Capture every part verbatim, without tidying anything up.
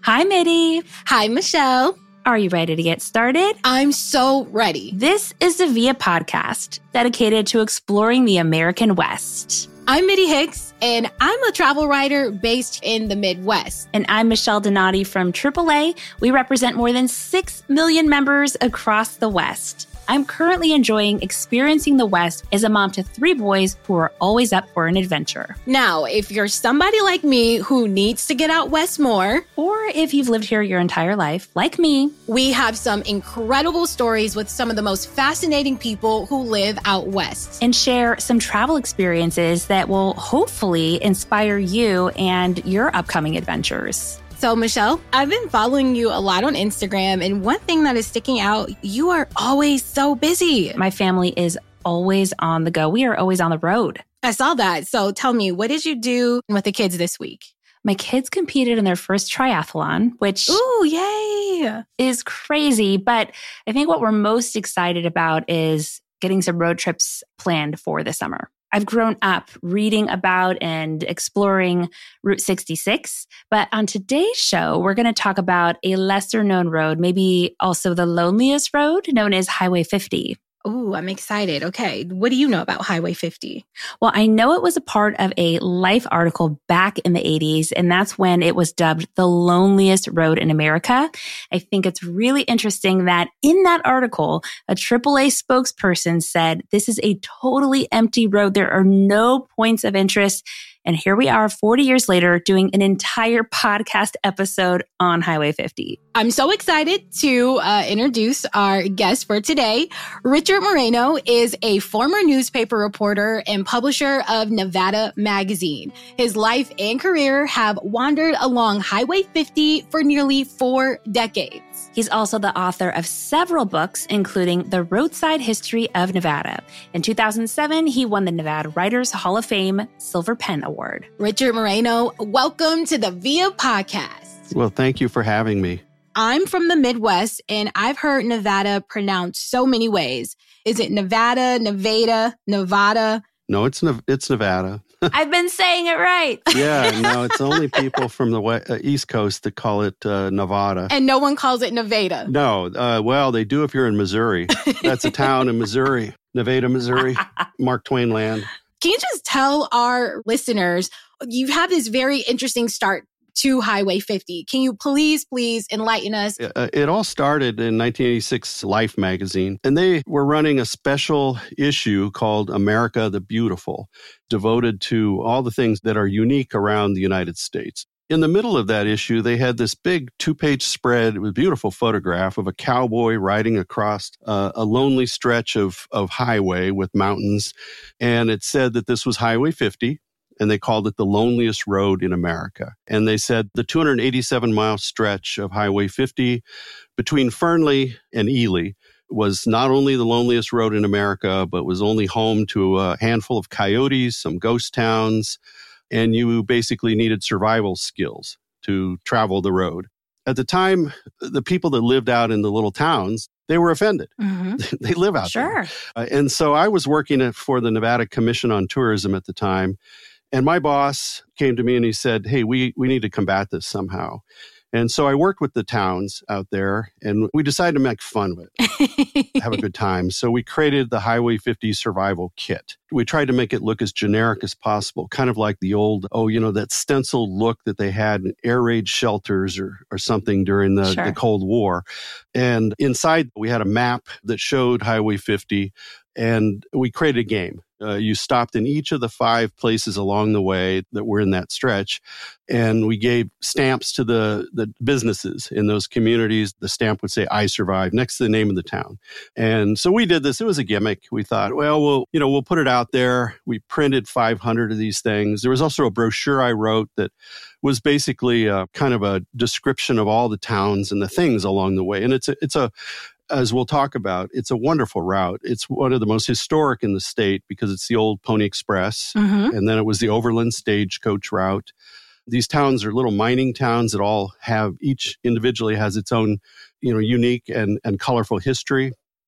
Hi, Mitty. Hi, Michelle. Are you ready to get started? I'm so ready. This is the Via Podcast, dedicated to exploring the American West. I'm Mitty Hicks, and I'm a travel writer based in the Midwest. And I'm Michelle Donati from triple A. We represent more than six million members across the West. I'm currently enjoying experiencing the West as a mom to three boys who are always up for an adventure. Now, if you're somebody like me who needs to get out west more, or if you've lived here your entire life, like me, we have some incredible stories with some of the most fascinating people who live out west. And share some travel experiences that will hopefully inspire you and your upcoming adventures. So, Michelle, I've been following you a lot on Instagram, and one thing that is sticking out, you are always so busy. My family is always on the go. We are always on the road. I saw that. So tell me, what did you do with the kids this week? My kids competed in their first triathlon, which Ooh, yay. is crazy. But I think what we're most excited about is getting some road trips planned for the summer. I've grown up reading about and exploring Route sixty-six, but on today's show, we're going to talk about a lesser known road, maybe also the loneliest road, known as Highway fifty. Ooh, I'm excited. Okay. What do you know about Highway fifty? Well, I know it was a part of a Life article back in the eighties, and that's when it was dubbed the loneliest road in America. I think it's really interesting that in that article, a triple A spokesperson said, this is a totally empty road. There are no points of interest. And here we are forty years later doing an entire podcast episode on Highway fifty. I'm so excited to uh, introduce our guest for today. Richard Moreno is a former newspaper reporter and publisher of Nevada Magazine. His life and career have wandered along Highway fifty for nearly four decades. He's also the author of several books, including The Roadside History of Nevada. In two thousand seven, he won the Nevada Writers Hall of Fame Silver Pen Award. Richard Moreno, welcome to the Via Podcast. Well, thank you for having me. I'm from the Midwest, and I've heard Nevada pronounced so many ways. Is it Nevada, Nevada, Nevada? No, it's it's Nevada. I've been saying it right. Yeah, no, it's only people from the west, uh, East Coast that call it uh, Nevada. And no one calls it Nevada. No, uh, well, they do if you're in Missouri. That's a town in Missouri, Nevada, Missouri, Mark Twain land. Can you just tell our listeners, you have this very interesting start to Highway fifty. Can you please, please enlighten us? Uh, it all started in nineteen eighty-six Life magazine, and they were running a special issue called America the Beautiful, devoted to all the things that are unique around the United States. In the middle of that issue, they had this big two-page spread with a beautiful photograph of a cowboy riding across uh, a lonely stretch of, of highway with mountains, and it said that this was Highway fifty. And they called it the loneliest road in America. And they said the two hundred eighty-seven mile stretch of Highway fifty between Fernley and Ely was not only the loneliest road in America, but was only home to a handful of coyotes, some ghost towns, and you basically needed survival skills to travel the road. At the time, the people that lived out in the little towns, they were offended. Mm-hmm. They live out sure. there. Uh, and so I was working for the Nevada Commission on Tourism at the time. And my boss came to me and he said, hey, we, we need to combat this somehow. And so I worked with the towns out there and we decided to make fun of it, have a good time. So we created the Highway fifty Survival Kit. We tried to make it look as generic as possible, kind of like the old, oh, you know, that stenciled look that they had in air raid shelters or, or something during the, sure. the Cold War. And inside we had a map that showed Highway fifty and we created a game. Uh, you stopped in each of the five places along the way that were in that stretch. And we gave stamps to the, the businesses in those communities. The stamp would say, I survived, next to the name of the town. And so we did this. It was a gimmick. We thought, well, we'll, you know, we'll put it out there. We printed five hundred of these things. There was also a brochure I wrote that was basically a, kind of a description of all the towns and the things along the way. And it's a, it's a, as we'll talk about, it's a wonderful route. It's one of the most historic in the state because it's the old Pony Express. Mm-hmm. And then it was the Overland Stagecoach route. These towns are little mining towns that all have, each individually has its own, you know, unique and, and colorful history.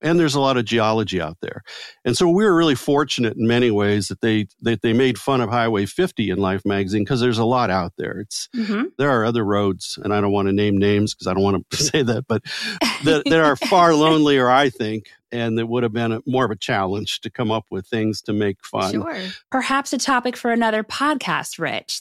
And there's a lot of geology out there. And so we were really fortunate in many ways that they that they made fun of Highway fifty in Life magazine because there's a lot out there. It's mm-hmm. There are other roads, and I don't want to name names because I don't want to say that, but that, that are far lonelier, I think, and that would have been a, more of a challenge to come up with things to make fun. Sure. Perhaps a topic for another podcast, Rich.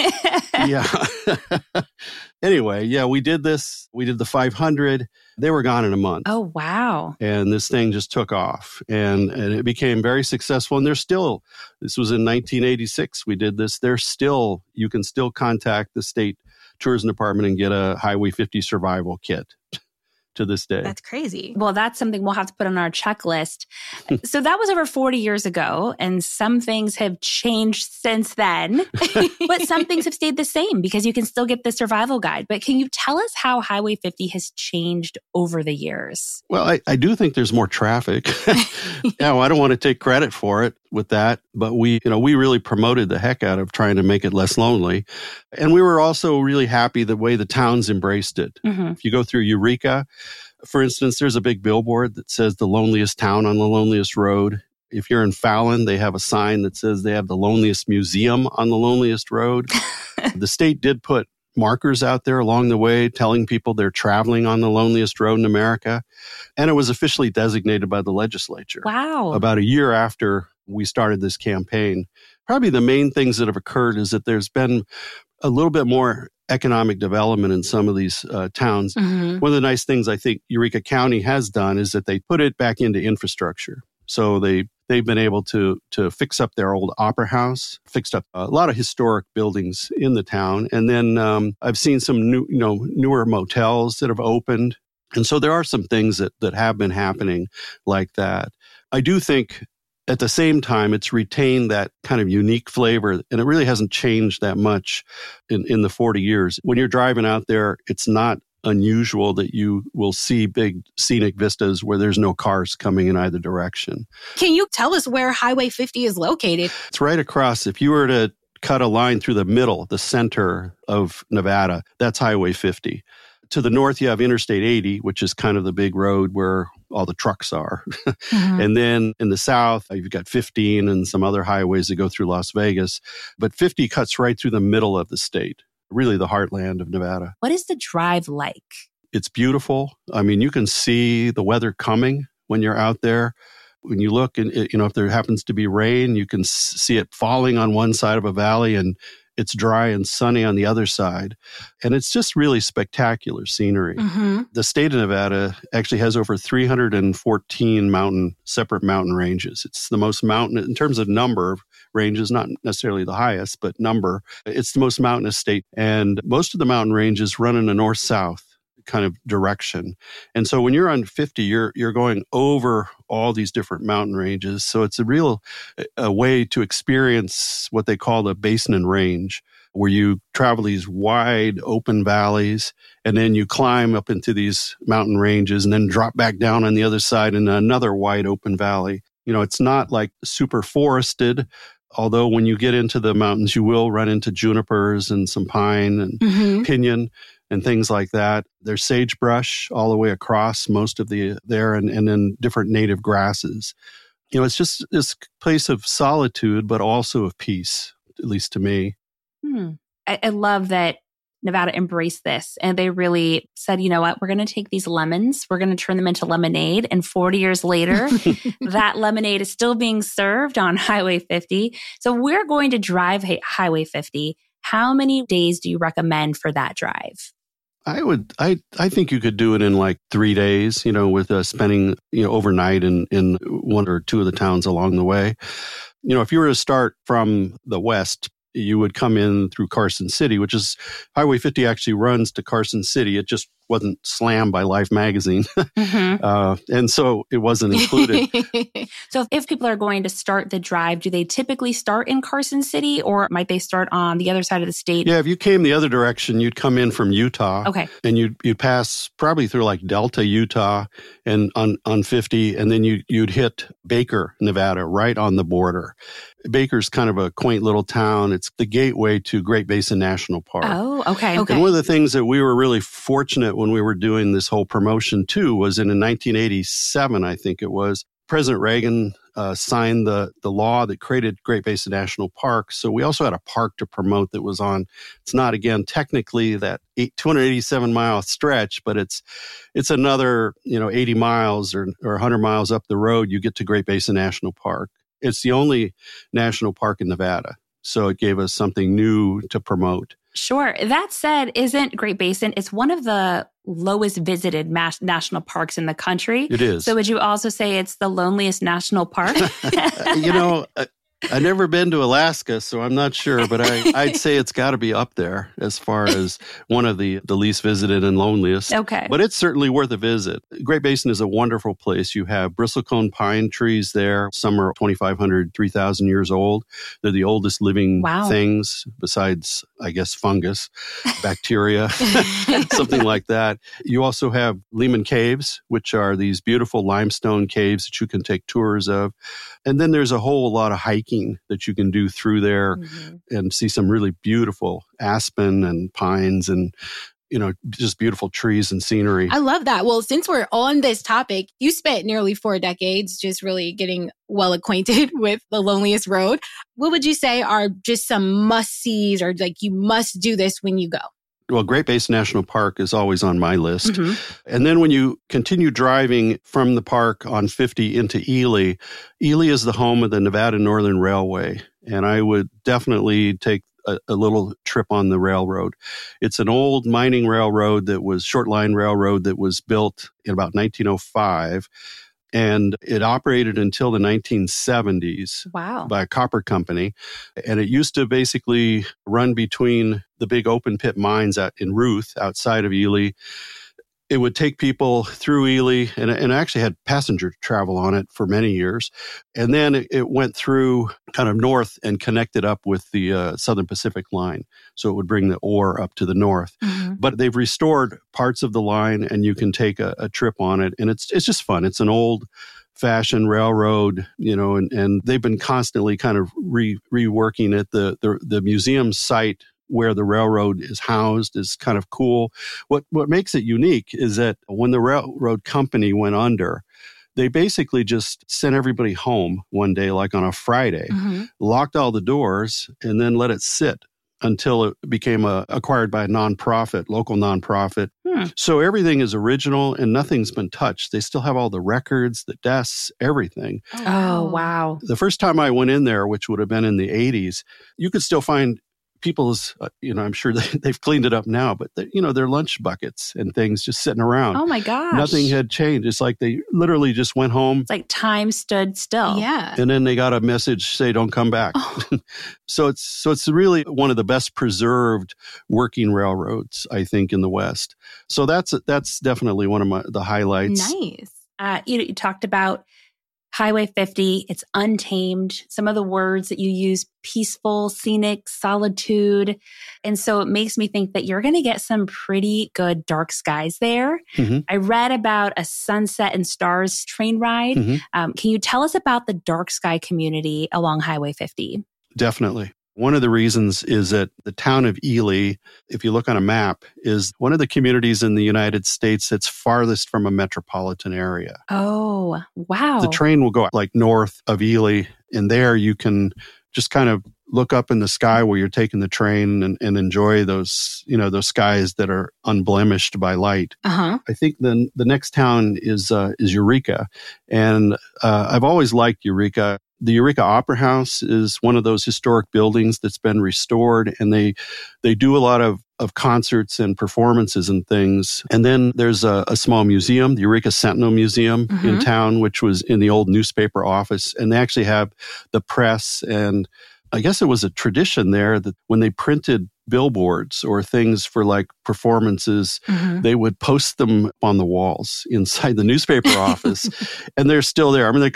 Yeah. Anyway, yeah, we did this. We did the five hundred. They were gone in a month. Oh, wow. And this thing just took off and, and it became very successful. And they're still, this was in nineteen eighty-six, we did this. They're still, you can still contact the state tourism department and get a Highway fifty survival kit to this day. That's crazy. Well, that's something we'll have to put on our checklist. So that was over forty years ago, and some things have changed since then, but some things have stayed the same because you can still get the survival guide. But can you tell us how Highway fifty has changed over the years? Well, I, I do think there's more traffic. Yeah, well, I don't want to take credit for it with that, but we, you know, we really promoted the heck out of trying to make it less lonely. And we were also really happy the way the towns embraced it. Mm-hmm. If you go through Eureka, for instance, there's a big billboard that says the loneliest town on the loneliest road. If you're in Fallon, they have a sign that says they have the loneliest museum on the loneliest road. The state did put markers out there along the way telling people they're traveling on the loneliest road in America. And it was officially designated by the legislature. Wow. About a year after we started this campaign. Probably the main things that have occurred is that there's been a little bit more economic development in some of these uh, towns. Mm-hmm. One of the nice things I think Eureka County has done is that they put it back into infrastructure. So they, they've been able to, to fix up their old opera house, fixed up a lot of historic buildings in the town. And then um, I've seen some new, you know, newer motels that have opened. And so there are some things that, that have been happening like that. I do think at the same time, it's retained that kind of unique flavor, and it really hasn't changed that much in, in the forty years. When you're driving out there, it's not unusual that you will see big scenic vistas where there's no cars coming in either direction. Can you tell us where Highway fifty is located? It's right across. If you were to cut a line through the middle, the center of Nevada, that's Highway fifty. To the north, you have Interstate eighty, which is kind of the big road where all the trucks are. Mm-hmm. And then in the south, you've got fifteen and some other highways that go through Las Vegas. But fifty cuts right through the middle of the state, really the heartland of Nevada. What is the drive like? It's beautiful. I mean, you can see the weather coming when you're out there. When you look, and you know, if there happens to be rain, you can see it falling on one side of a valley and it's dry and sunny on the other side. And it's just really spectacular scenery. Mm-hmm. The state of Nevada actually has over three hundred fourteen mountain, separate mountain ranges. It's the most mountain, in terms of number of ranges, not necessarily the highest, but number. It's the most mountainous state. And most of the mountain ranges run in a north-south kind of direction. And so when you're on fifty, you're you're going over all these different mountain ranges. So it's a real a way to experience what they call the basin and range, where you travel these wide open valleys and then you climb up into these mountain ranges and then drop back down on the other side in another wide open valley. You know, it's not like super forested, although when you get into the mountains, you will run into junipers and some pine and mm-hmm. pinyon and things like that. There's sagebrush all the way across most of the there, and, and then different native grasses. You know, it's just this place of solitude, but also of peace, at least to me. Hmm. I, I love that Nevada embraced this, and they really said, you know what, we're going to take these lemons, we're going to turn them into lemonade. And forty years later, that lemonade is still being served on Highway fifty. So we're going to drive Highway fifty. How many days do you recommend for that drive? I would, I, I think you could do it in like three days, you know, with uh, spending, you know, overnight in, in one or two of the towns along the way. You know, if you were to start from the west, you would come in through Carson City, which is Highway fifty actually runs to Carson City. It just wasn't slammed by Life magazine. Mm-hmm. uh, and so it wasn't included. So if people are going to start the drive, do they typically start in Carson City, or might they start on the other side of the state? Yeah, if you came the other direction, you'd come in from Utah. Okay. And you'd, you'd pass probably through like Delta, Utah, and on, on fifty, and then you, you'd hit Baker, Nevada, right on the border. Baker's kind of a quaint little town. It's the gateway to Great Basin National Park. Oh, okay. okay. And one of the things that we were really fortunate when we were doing this whole promotion too was in, in nineteen eighty-seven, I think it was. President Reagan uh, signed the, the law that created Great Basin National Park. So we also had a park to promote that was on, it's not, again, technically that eight, two hundred eighty-seven mile stretch, but it's it's another, you know, eighty miles or, or one hundred miles up the road, you get to Great Basin National Park. It's the only national park in Nevada. So it gave us something new to promote. Sure. That said, isn't Great Basin, it's one of the lowest visited mas- national parks in the country. It is. So would you also say it's the loneliest national park? You know, I, I've never been to Alaska, so I'm not sure, but I, I'd say it's got to be up there as far as one of the, the least visited and loneliest. Okay. But it's certainly worth a visit. Great Basin is a wonderful place. You have bristlecone pine trees there. Some are twenty-five hundred, three thousand years old. They're the oldest living Wow. things besides, I guess, fungus, bacteria, something like that. You also have Lehman Caves, which are these beautiful limestone caves that you can take tours of. And then there's a whole lot of hiking that you can do through there mm-hmm. and see some really beautiful aspen and pines and, you know, just beautiful trees and scenery. I love that. Well, since we're on this topic, you spent nearly four decades just really getting well acquainted with the loneliest road. What would you say are just some must-sees or like you must do this when you go? Well, Great Basin National Park is always on my list. Mm-hmm. And then when you continue driving from the park on fifty into Ely, Ely is the home of the Nevada Northern Railway. And I would definitely take a, a little trip on the railroad. It's an old mining railroad that was, short line railroad that was built in about nineteen oh five. And it operated until the nineteen seventies Wow. by a copper company. And it used to basically run between the big open pit mines out in Ruth, outside of Ely. It would take people through Ely, and, and actually had passenger travel on it for many years. And then it, it went through kind of north and connected up with the uh, Southern Pacific line. So it would bring the ore up to the north. Mm-hmm. But they've restored parts of the line, and you can take a, a trip on it. And it's it's just fun. It's an old fashioned railroad, you know, and, and they've been constantly kind of re, reworking it. The, the, the museum site where the railroad is housed is kind of cool. What what makes it unique is that when the railroad company went under, they basically just sent everybody home one day, like on a Friday, Mm-hmm. locked all the doors, and then let it sit until it became a, acquired by a nonprofit, local nonprofit. Hmm. So everything is original and nothing's been touched. They still have all the records, the desks, everything. Oh, wow. The first time I went in there, which would have been in the eighties, you could still find people's, uh, you know, I'm sure they, they've cleaned it up now, but, you know, their lunch buckets and things just sitting around. Oh, my gosh. Nothing had changed. It's like they literally just went home. It's like time stood still. Yeah. And then they got a message, say, don't come back. Oh. so it's so it's really one of the best preserved working railroads, I think, in the West. So that's that's definitely one of my the highlights. Nice. Uh, you, you talked about Highway fifty, it's untamed. Some of the words that you use, peaceful, scenic, solitude. And so it makes me think that you're going to get some pretty good dark skies there. Mm-hmm. I read about a sunset and stars train ride. Mm-hmm. Um, can you tell us about the dark sky community along Highway fifty? Definitely. One of the reasons is that the town of Ely, if you look on a map, is one of the communities in the United States that's farthest from a metropolitan area. Oh, wow. The train will go like north of Ely, and there you can just kind of look up in the sky where you're taking the train and, and enjoy those, you know, those skies that are unblemished by light. Uh-huh. I think the the next town is uh, is Eureka, and uh, I've always liked Eureka. The Eureka Opera House is one of those historic buildings that's been restored, and they they do a lot of, of concerts and performances and things. And then there's a, a small museum, the Eureka Sentinel Museum Mm-hmm. in town, which was in the old newspaper office. And they actually have the press, and I guess it was a tradition there that when they printed billboards or things for like performances, Mm-hmm. they would post them on the walls inside the newspaper office. And they're still there. I mean, they're kind of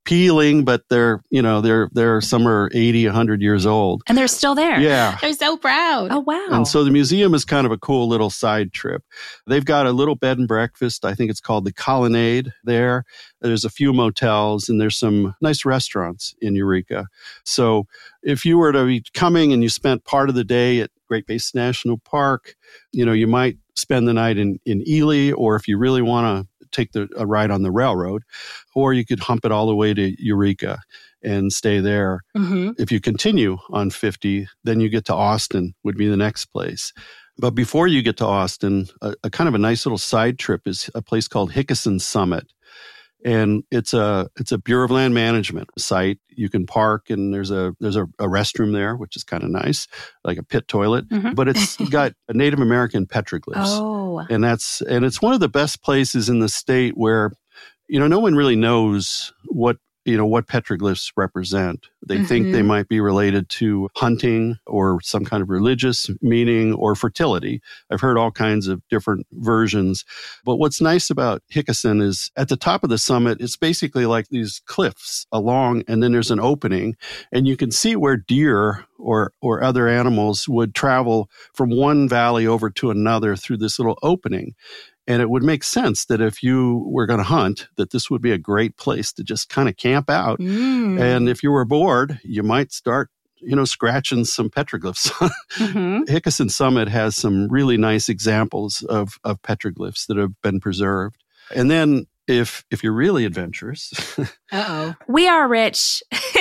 peeling, but they're, you know, they're, they're, some are eighty, one hundred years old. And they're still there. Yeah. They're so proud. Oh, wow. And so the museum is kind of a cool little side trip. They've got a little bed and breakfast. I think it's called the Colonnade there. There's a few motels and there's some nice restaurants in Eureka. So if you were to be coming and you spent part of the day at Great Basin National Park, you know, you might spend the night in, in Ely, or if you really want to take the, a ride on the railroad, or you could hump it all the way to Eureka and stay there. Mm-hmm. If you continue on fifty, then you get to Austin, would be the next place. But before you get to Austin, a, a kind of a nice little side trip is a place called Hickesson Summit. And it's a it's a Bureau of Land Management site. You can park, and there's a there's a, a restroom there, which is kind of nice, like a pit toilet. Mm-hmm. But it's got Native American petroglyphs, Oh. and that's and it's one of the best places in the state where, you know, no one really knows what you know what petroglyphs represent. They Mm-hmm. think they might be related to hunting or some kind of religious meaning or fertility. I've heard all kinds of different versions. But what's nice about Hickesson is at the top of the summit, it's basically like these cliffs along, and then there's an opening, and you can see where deer or or other animals would travel from one valley over to another through this little opening. And it would make sense that if you were going to hunt, that this would be a great place to just kind of camp out. Mm. And if you were bored, you might start, you know, scratching some petroglyphs. Mm-hmm. Hickesson Summit has some really nice examples of, of petroglyphs that have been preserved. And then if if you're really adventurous, Uh-oh. We are rich.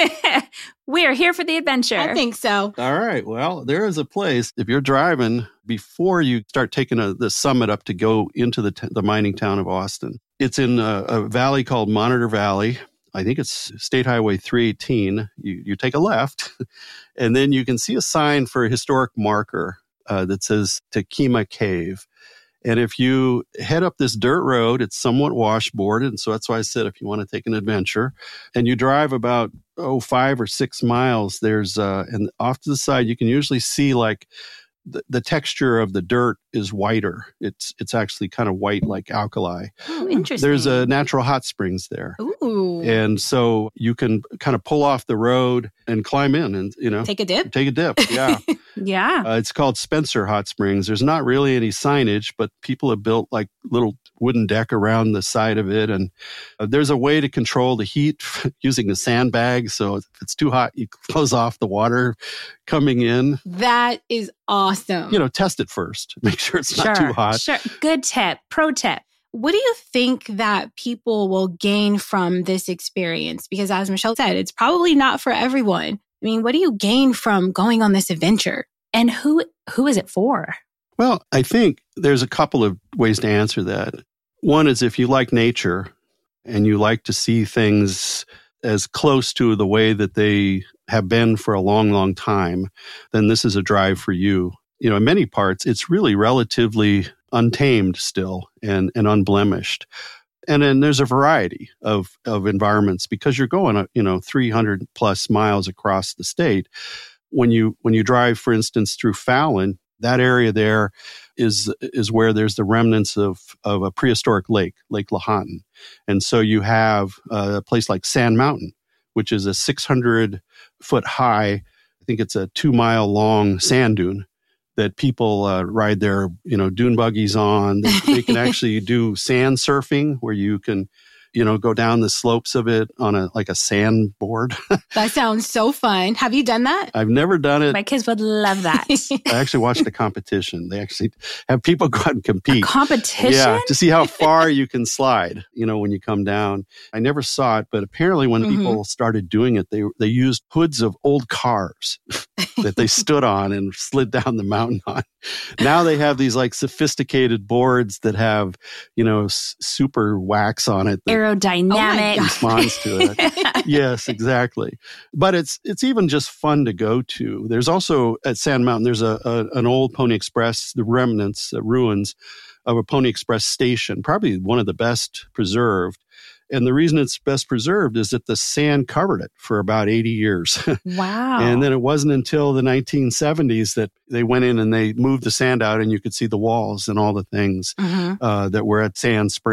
We are here for the adventure. I think so. all right, well, there is a place, if you're driving, before you start taking a, the summit up to go into the, t- the mining town of Austin. It's in a, a valley called Monitor Valley. I think it's State Highway three eighteen. You, you take a left, and then you can see a sign for a historic marker uh, that says Takima Cave. And if you head up this dirt road, it's somewhat washboarded. And so that's why I said if you want to take an adventure, and you drive about, oh, five or six miles, there's, uh, and off to the side, you can usually see like the, the texture of the dirt is whiter. It's it's actually kind of white like alkali. Oh, interesting. There's a natural hot springs there. Ooh. And so you can kind of pull off the road and climb in and, you know, Take a dip? take a dip. Yeah. Yeah. Uh, it's called Spencer Hot Springs. There's not really any signage, but people have built like little wooden deck around the side of it. And uh, there's a way to control the heat using a sandbag. So if it's too hot, you close off the water coming in. That is awesome. You know, test it first. Make sure it's not Sure. too hot. Sure. Good tip. Pro tip. What do you think that people will gain from this experience? Because as Michelle said, it's probably not for everyone. I mean, what do you gain from going on this adventure? And who who is it for? Well, I think there's a couple of ways to answer that. One is if you like nature and you like to see things as close to the way that they have been for a long, long time, then this is a drive for you. You know, in many parts, it's really relatively untamed still and, and unblemished. And then there's a variety of, of environments because you're going, you know, three hundred plus miles across the state. When you when you drive, for instance, through Fallon, that area there is is where there's the remnants of, of a prehistoric lake, Lake Lahontan. And so you have a place like Sand Mountain, which is a six hundred foot high, I think it's a two mile long sand dune that people uh, ride their, you know, dune buggies on. They, they can actually do sand surfing where you can, you know, go down the slopes of it on a like a sand board. That sounds so fun. Have you done that? I've never done it. My kids would love that. I actually watched a competition. They actually have people go out and compete. Competition? Yeah, to see how far you can slide, you know, when you come down. I never saw it, but apparently when Mhm. people started doing it, they they used hoods of old cars that they stood on and slid down the mountain on. Now they have these like sophisticated boards that have, you know, s- super wax on it that Aerodynamic. God. responds to it. Yes, exactly. But it's it's even just fun to go to. There's also at Sand Mountain, there's a, a an old Pony Express, the remnants, the ruins of a Pony Express station, probably one of the best preserved. And the reason it's best preserved is that the sand covered it for about eighty years. Wow. And then it wasn't until the nineteen seventies that they went in and they moved the sand out and you could see the walls and all the things Mhm. uh, that were at Sand Springs.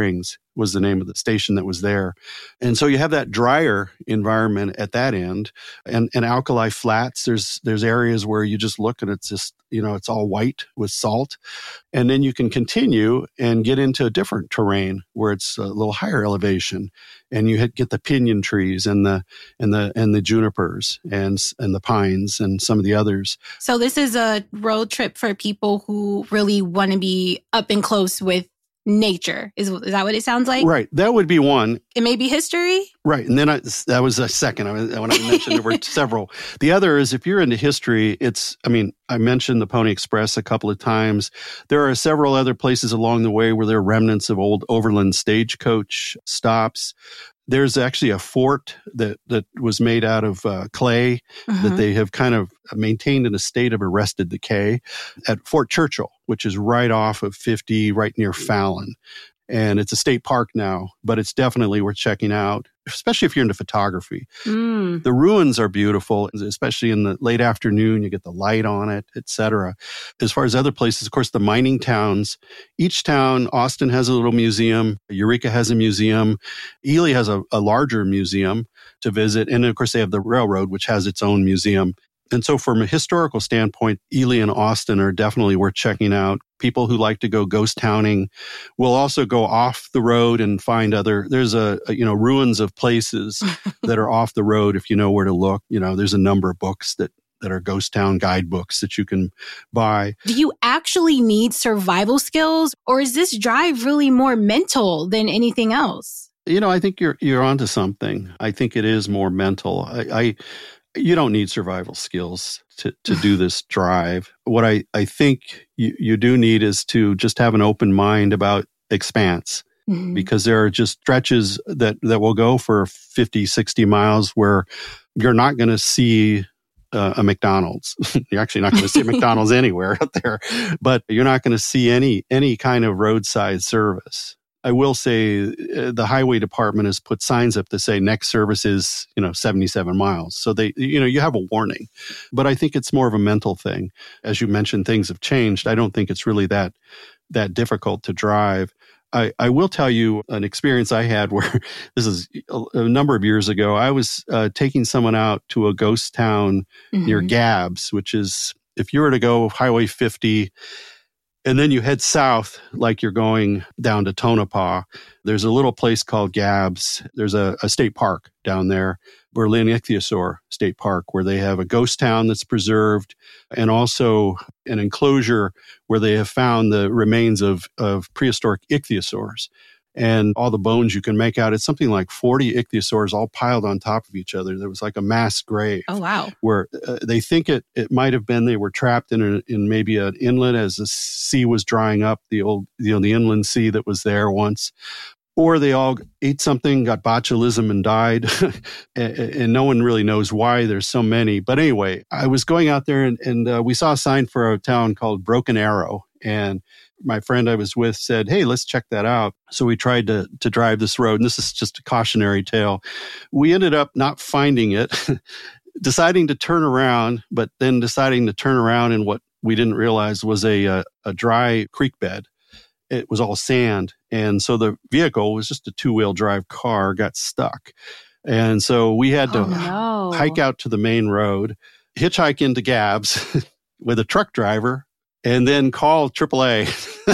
was the name of the station that was there. And so you have that drier environment at that end. And, and Alkali Flats, there's there's areas where you just look and it's just, you know, it's all white with salt. And then you can continue and get into a different terrain where it's a little higher elevation. And you get the pinyon trees and the and the and the junipers and and the pines and some of the others. So this is a road trip for people who really want to be up and close with nature. Is, is that what it sounds like? Right. That would be one. It may be history. Right. And then I, that was a second. I, when I mentioned there were several. The other is if you're into history, it's, I mean, I mentioned the Pony Express a couple of times. There are several other places along the way where there are remnants of old overland stagecoach stops. There's actually a fort that, that was made out of uh, clay uh-huh. that they have kind of maintained in a state of arrested decay at Fort Churchill, which is right off of fifty, right near Fallon. And it's a state park now, but it's definitely worth checking out, especially if you're into photography. Mm. The ruins are beautiful, especially in the late afternoon. You get the light on it, et cetera. As far as other places, of course, the mining towns. Each town, Austin has a little museum. Eureka has a museum. Ely has a, a larger museum to visit. And of course, they have the railroad, which has its own museum. And so from a historical standpoint, Ely and Austin are definitely worth checking out. People who like to go ghost towning will also go off the road and find other, there's a, a you know, ruins of places that are off the road if you know where to look. You know, there's a number of books that, that are ghost town guidebooks that you can buy. Do you actually need survival skills, or is this drive really more mental than anything else? You know, I think you're, you're onto something. I think it is more mental. I, I You don't need survival skills to, to do this drive. What I, I think you, you do need is to just have an open mind about expanse, mm-hmm. because there are just stretches that, that will go for fifty, sixty miles where you're not going to see uh, a McDonald's. You're actually not going to see a McDonald's anywhere out there, but you're not going to see any any kind of roadside service. I will say uh, the highway department has put signs up that say next service is, you know, seventy-seven miles. So they, you know, you have a warning, but I think it's more of a mental thing. As you mentioned, things have changed. I don't think it's really that, that difficult to drive. I, I will tell you an experience I had where this is a, a number of years ago. I was uh, taking someone out to a ghost town mm-hmm. near Gabbs, which is, if you were to go Highway fifty, and then you head south, like you're going down to Tonopah. There's a little place called Gabbs. There's a, a state park down there, Berlin Ichthyosaur State Park, where they have a ghost town that's preserved and also an enclosure where they have found the remains of, of prehistoric ichthyosaurs. And all the bones you can make out, it's something like forty ichthyosaurs all piled on top of each other. There was like a mass grave. Oh, wow. Where uh, they think it, it might have been they were trapped in a, in maybe an inlet as the sea was drying up, the old, you know, the inland sea that was there once. Or they all ate something, got botulism and died. and, and no one really knows why. There's so many. But anyway, I was going out there and, and uh, we saw a sign for a town called Broken Arrow. And my friend I was with said, hey, let's check that out. So we tried to to drive this road. And this is just a cautionary tale. We ended up not finding it, deciding to turn around, but then deciding to turn around in what we didn't realize was a, a, a dry creek bed. It was all sand. And so the vehicle was just a two-wheel drive car, got stuck. And so we had to oh, no. hike out to the main road, hitchhike into Gabbs with a truck driver, and then call triple A.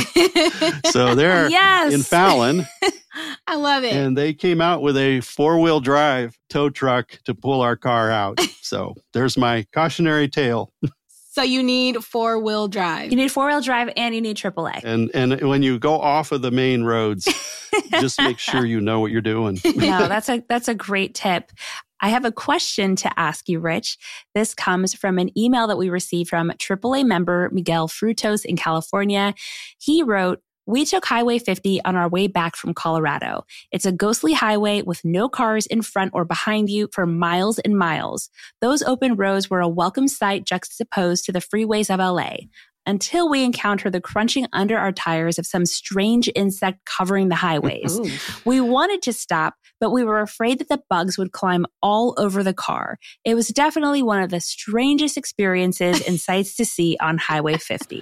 So they're yes. in Fallon. I love it. And they came out with a four-wheel drive tow truck to pull our car out. So there's my cautionary tale. So you need four-wheel drive. You need four-wheel drive and you need triple A. And and when you go off of the main roads, just make sure you know what you're doing. No, that's a that's a great tip. I have a question to ask you, Rich. This comes from an email that we received from triple A member Miguel Frutos in California. He wrote, we took Highway fifty on our way back from Colorado. It's a ghostly highway with no cars in front or behind you for miles and miles. Those open roads were a welcome sight juxtaposed to the freeways of L A. Until we encounter the crunching under our tires of some strange insect covering the highways. Ooh. We wanted to stop, but we were afraid that the bugs would climb all over the car. It was definitely one of the strangest experiences and sights to see on Highway fifty.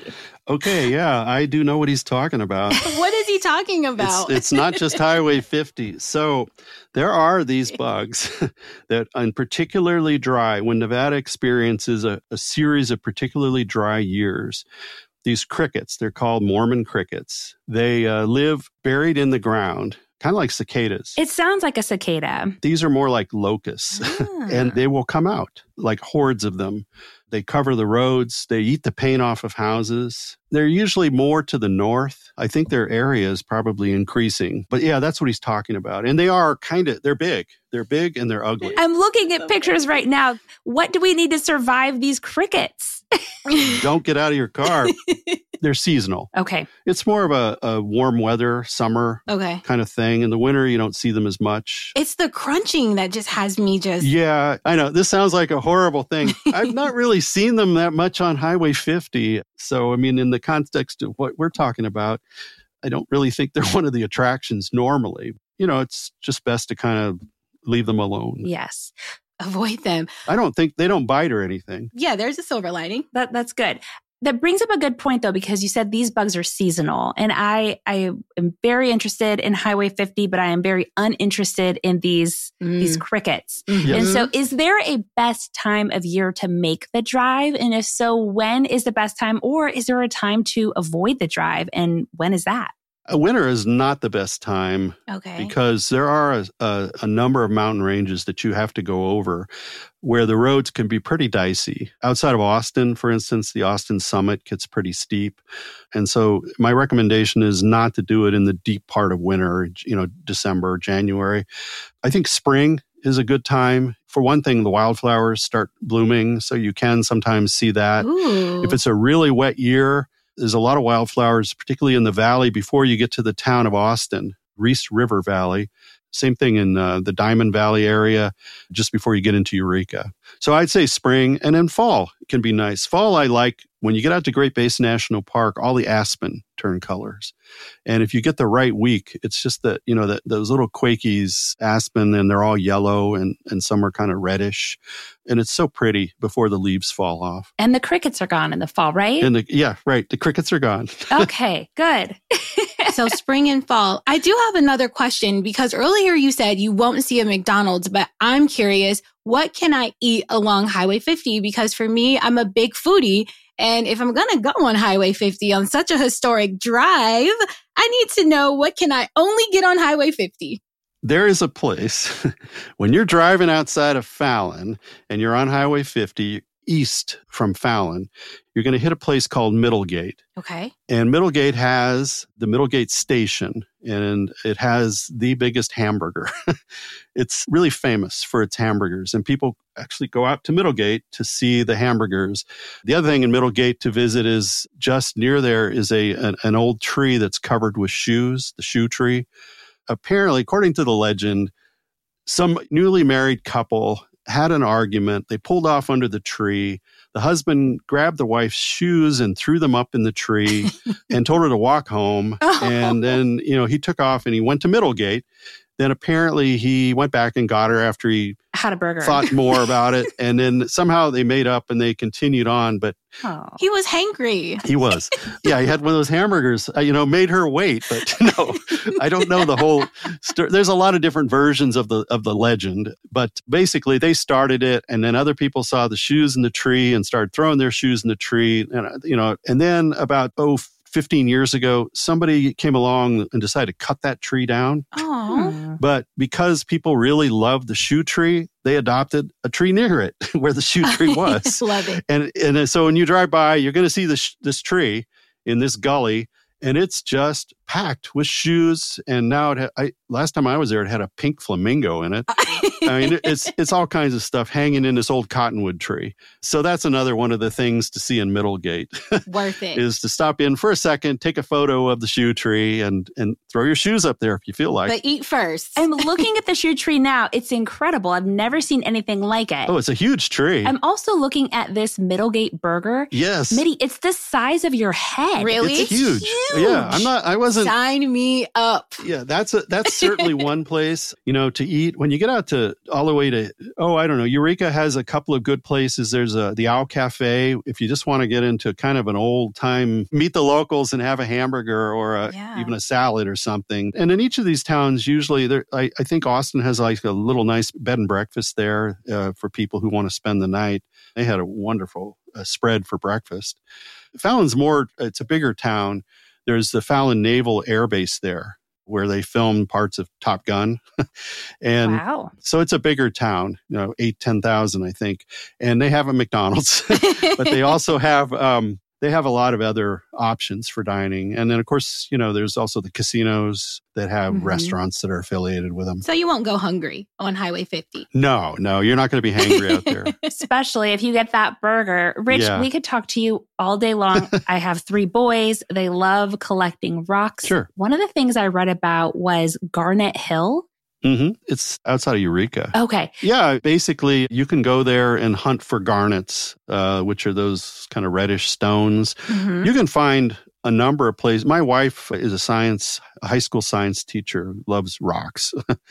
Okay, yeah, I do know what he's talking about. What is he talking about? It's, it's not just Highway fifty. So there are these bugs that on particularly dry, when Nevada experiences a, a series of particularly dry years, these crickets, they're called Mormon crickets. They uh, live buried in the ground, kind of like cicadas. It sounds like a cicada. These are more like locusts, Ah. and they will come out like hordes of them. They cover the roads. They eat the paint off of houses. They're usually more to the north. I think their area is probably increasing. But yeah, that's what he's talking about. And they are kind of, they're big. They're big and they're ugly. I'm looking at pictures right now. What do we need to survive these crickets? Don't get out of your car. They're seasonal. Okay. It's more of a, a warm weather, summer Okay. kind of thing. In the winter, you don't see them as much. It's the crunching that just has me just... Yeah, I know. This sounds like a horrible thing. I've not really seen them that much on Highway fifty. So, I mean, in the context of what we're talking about, I don't really think they're one of the attractions normally. You know, it's just best to kind of leave them alone. Yes. Avoid them. I don't think they don't bite or anything. Yeah, there's a silver lining. That that's good. That brings up a good point, though, because you said these bugs are seasonal. And I, I am very interested in Highway fifty, but I am very uninterested in these, Mm. these crickets. Mhm. And so is there a best time of year to make the drive? And if so, when is the best time? Or is there a time to avoid the drive? And when is that? A winter is not the best time Okay. because there are a, a, a number of mountain ranges that you have to go over where the roads can be pretty dicey. Outside of Austin, for instance, the Austin summit gets pretty steep. And so my recommendation is not to do it in the deep part of winter, you know, December, January. I think spring is a good time. For one thing, the wildflowers start blooming, so you can sometimes see that. Ooh. If it's a really wet year, there's a lot of wildflowers, particularly in the valley before you get to the town of Austin, Reese River Valley. Same thing in uh, the Diamond Valley area, just before you get into Eureka. So I'd say spring, and then fall can be nice. Fall, I like when you get out to Great Basin National Park, all the aspen turn colors. And if you get the right week, it's just that, you know, that those little Quakies aspen, and they're all yellow and, and some are kind of reddish. And it's so pretty before the leaves fall off. And the crickets are gone in the fall, right? And the, yeah, right. The crickets are gone. Okay, good. So spring and fall. I do have another question because earlier you said you won't see a McDonald's, but I'm curious, what can I eat along Highway fifty? Because for me, I'm a big foodie. And if I'm going to go on Highway fifty on such a historic drive, I need to know what can I only get on Highway fifty? There is a place when you're driving outside of Fallon and you're on Highway fifty east from Fallon, you're going to hit a place called Middlegate. Okay. And Middlegate has the Middlegate Station, and it has the biggest hamburger. It's really famous for its hamburgers, and people actually go out to Middlegate to see the hamburgers. The other thing in Middlegate to visit is just near there is a an, an old tree that's covered with shoes, the shoe tree. Apparently, according to the legend, some newly married couple had an argument. They pulled off under the tree. The husband grabbed the wife's shoes and threw them up in the tree and told her to walk home. And then, you know, he took off and he went to Middlegate. Then apparently he went back and got her after he Had a burger. thought more about it. And then somehow they made up and they continued on. But Oh. He was hangry. he was. Yeah, he had one of those hamburgers, uh, you know, made her wait. But no, I don't know the whole story. There's a lot of different versions of the of the legend. But basically, they started it, and then other people saw the shoes in the tree and started throwing their shoes in the tree. And, uh, you know, and then about, oh, fifteen years ago, somebody came along and decided to cut that tree down. Oh. Hmm. But because people really loved the shoe tree, they adopted a tree near it where the shoe tree was. Love it. And and so when you drive by, you're going to see this this tree in this gully, and it's just packed with shoes. And now it ha- I, last time I was there, it had a pink flamingo in it. I mean, it's it's all kinds of stuff hanging in this old cottonwood tree. So that's another one of the things to see in Middlegate Worth it. is to stop in for a second, take a photo of the shoe tree, and and throw your shoes up there if you feel like. But eat first. I'm looking at the shoe tree now. It's incredible. I've never seen anything like it. Oh, it's a huge tree. I'm also looking at this Middlegate burger. Yes. Mitty, it's the size of your head. Really? It's huge. Yeah, I'm not, I wasn't. Sign me up. Yeah, that's a, that's certainly one place, you know, to eat. When you get out to all the way to, oh, I don't know, Eureka has a couple of good places. There's a, the Owl Cafe. If you just want to get into kind of an old time, meet the locals and have a hamburger or a, yeah. even a salad or something. And in each of these towns, usually there, I, I think Austin has like a little nice bed and breakfast there uh, for people who want to spend the night. They had a wonderful uh, spread for breakfast. Fallon's more, it's a bigger town. There's the Fallon Naval Air Base there where they filmed parts of Top Gun. and wow. So it's a bigger town, you know, eight, ten thousand, I think. And they have a McDonald's, but they also have, um, they have a lot of other options for dining. And then, of course, you know, there's also the casinos that have mm-hmm. restaurants that are affiliated with them. So you won't go hungry on Highway fifty? No, no, you're not going to be hangry out there. Especially if you get that burger. Rich, yeah. we could talk to you all day long. I have three boys. They love collecting rocks. Sure. One of the things I read about was Garnet Hill. Mm-hmm. It's outside of Eureka. Okay. Yeah, basically, you can go there and hunt for garnets, uh, which are those kind of reddish stones. Mm-hmm. You can find a number of places. My wife is a science, a high school science teacher, loves rocks.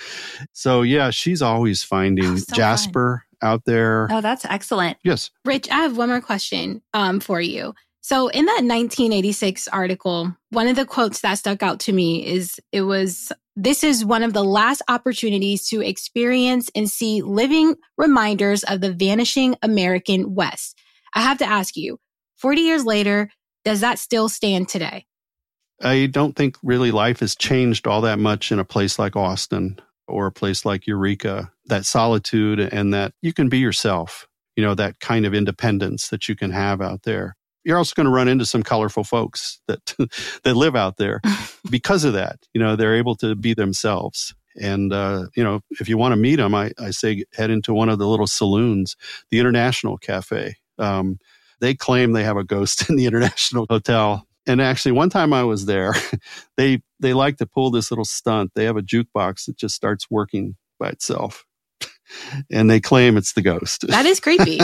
So, yeah, she's always finding oh, so jasper fun. Out there. Oh, that's excellent. Yes. Rich, I have one more question um, for you. So in that nineteen eighty-six article, one of the quotes that stuck out to me is it was, "This is one of the last opportunities to experience and see living reminders of the vanishing American West." I have to ask you, forty years later, does that still stand today? I don't think really life has changed all that much in a place like Austin or a place like Eureka. That solitude and that you can be yourself, you know, that kind of independence that you can have out there. You're also going to run into some colorful folks that that live out there because of that. You know, they're able to be themselves. And, uh, you know, if you want to meet them, I, I say head into one of the little saloons, the International Cafe. Um, they claim they have a ghost in the International Hotel. And actually, one time I was there, they they like to pull this little stunt. They have a jukebox that just starts working by itself. And they claim it's the ghost. That is creepy.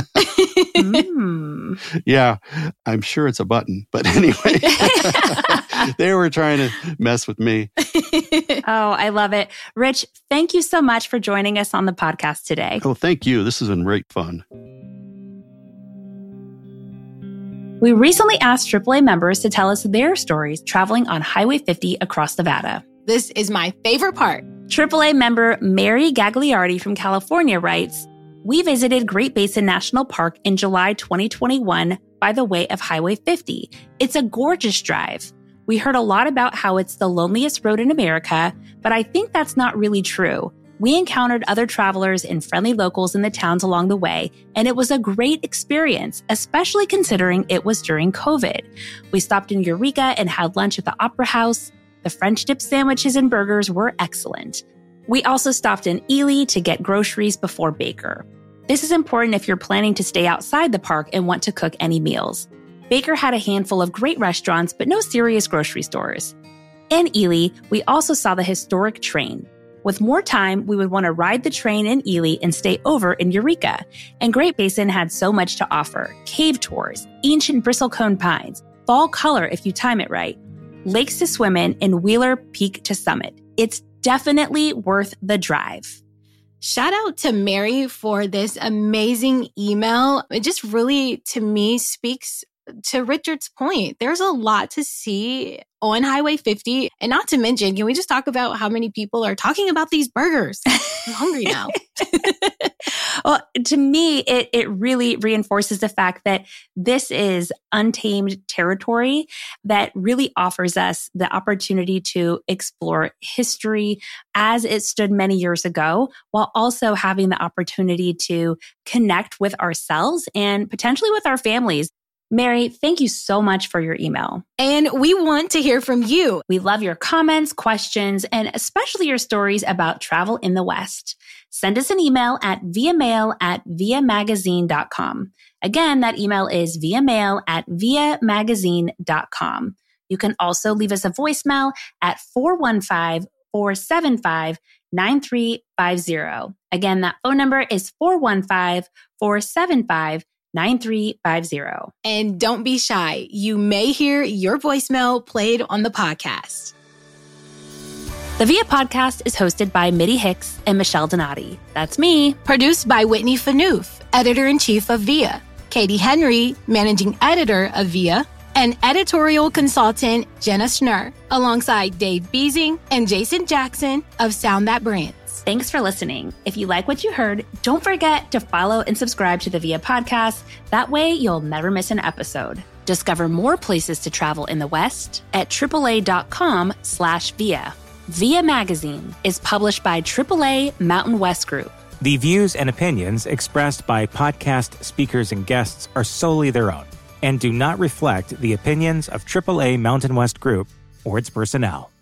mm. Yeah, I'm sure it's a button. But anyway, they were trying to mess with me. Oh, I love it. Rich, thank you so much for joining us on the podcast today. Oh, thank you. This has been great fun. We recently asked triple A members to tell us their stories traveling on Highway fifty across Nevada. This is my favorite part. triple A member Mary Gagliardi from California writes, "We visited Great Basin National Park in July twenty twenty-one by the way of Highway fifty. It's a gorgeous drive. We heard a lot about how it's the loneliest road in America, but I think that's not really true. We encountered other travelers and friendly locals in the towns along the way, and it was a great experience, especially considering it was during COVID. We stopped in Eureka and had lunch at the Opera House. The French dip sandwiches and burgers were excellent. We also stopped in Ely to get groceries before Baker. This is important if you're planning to stay outside the park and want to cook any meals. Baker had a handful of great restaurants, but no serious grocery stores. In Ely, we also saw the historic train. With more time, we would want to ride the train in Ely and stay over in Eureka. And Great Basin had so much to offer. Cave tours, ancient bristlecone pines, fall color if you time it right, lakes to swim in, and Wheeler Peak to summit. It's definitely worth the drive." Shout out to Mary for this amazing email. It just really, to me, speaks to Richard's point. There's a lot to see on Highway fifty. And not to mention, can we just talk about how many people are talking about these burgers? I'm hungry now. Well, to me, it, it really reinforces the fact that this is untamed territory that really offers us the opportunity to explore history as it stood many years ago, while also having the opportunity to connect with ourselves and potentially with our families. Mary, thank you so much for your email. And we want to hear from you. We love your comments, questions, and especially your stories about travel in the West. Send us an email at viamail at viamagazine dot com. Again, that email is viamail at viamagazine dot com. You can also leave us a voicemail at four one five, four seven five, nine three five zero. Again, that phone number is four one five, four seven five, nine three five zero. And don't be shy. You may hear your voicemail played on the podcast. The V I A podcast is hosted by Mitty Hicks and Michelle Donati. That's me. Produced by Whitney Phaneuf, editor-in-chief of V I A, Katie Henry, managing editor of V I A, and editorial consultant Jenna Schnur, alongside Dave Beasing and Jason Jackson of Sound That Brands. Thanks for listening. If you like what you heard, don't forget to follow and subscribe to the V I A podcast. That way, you'll never miss an episode. Discover more places to travel in the West at AAA.com slash VIA. VIA Magazine is published by triple A Mountain West Group. The views and opinions expressed by podcast speakers and guests are solely their own and do not reflect the opinions of triple A Mountain West Group or its personnel.